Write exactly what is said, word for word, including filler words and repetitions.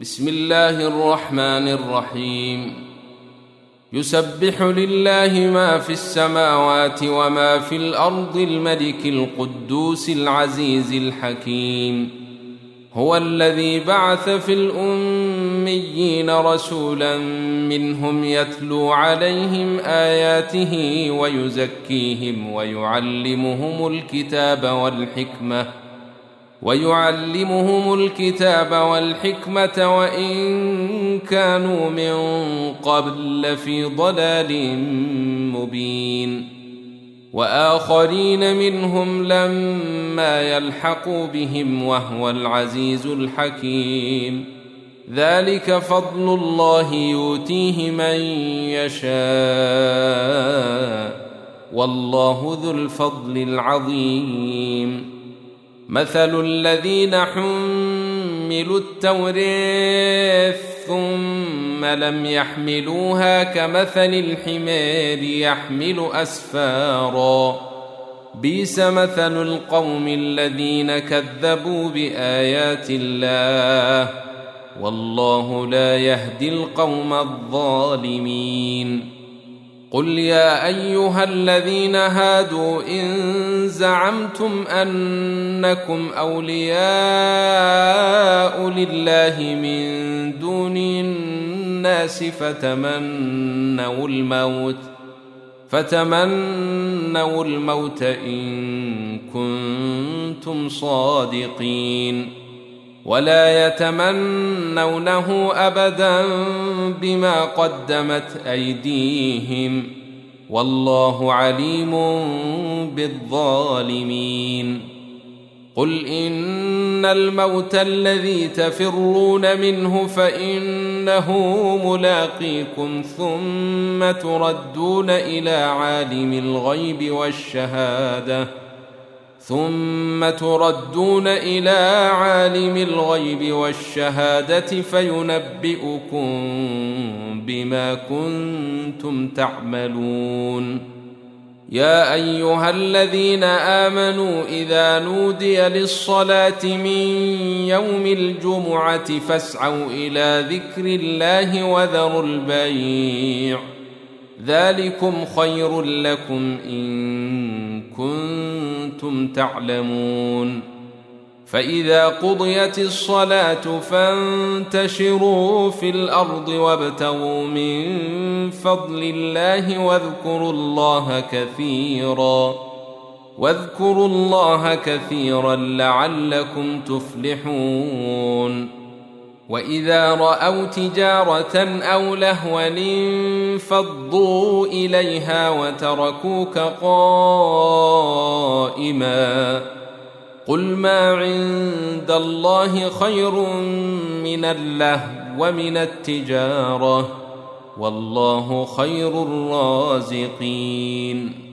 بسم الله الرحمن الرحيم يسبح لله ما في السماوات وما في الأرض الملك القدوس العزيز الحكيم هو الذي بعث في الأميين رسولا منهم يتلو عليهم آياته ويزكيهم ويعلمهم الكتاب والحكمة ويعلمهم الكتاب والحكمة وإن كانوا من قبل لفي ضلال مبين وآخرين منهم لما يلحقوا بهم وهو العزيز الحكيم ذلك فضل الله يؤتيه من يشاء والله ذو الفضل العظيم مثل الذين حملوا التوراة ثم لم يحملوها كمثل الحمار يحمل أسفارا بئس مثل القوم الذين كذبوا بآيات الله والله لا يهدي القوم الظالمين قل يا أيها الذين هادوا إن زعمتم أنكم أولياء لله من دون الناس فتمنوا الموت فتمنوا الموت إن كنتم صادقين ولا يتمنونه أبدا بما قدمت أيديهم والله عليم بالظالمين قل إن الموت الذي تفرون منه فإنه ملاقيكم ثم تردون إلى عالم الغيب والشهادة ثم تردون إلى عالم الغيب والشهادة فينبئكم بما كنتم تعملون يا أيها الذين آمنوا إذا نودي للصلاة من يوم الجمعة فاسعوا إلى ذكر الله وذروا البيع ذلكم خير لكم إن كنتم تعلمون فإذا قضيت الصلاة فانتشروا في الأرض وابتغوا من فضل الله واذكروا الله كثيرا واذكروا الله كثيرا لعلكم تفلحون وإذا رأوا تجارة أو لهوا انفضوا إليها وتركوك قائما قل ما عند الله خير من اللهو ومن التجارة والله خير الرازقين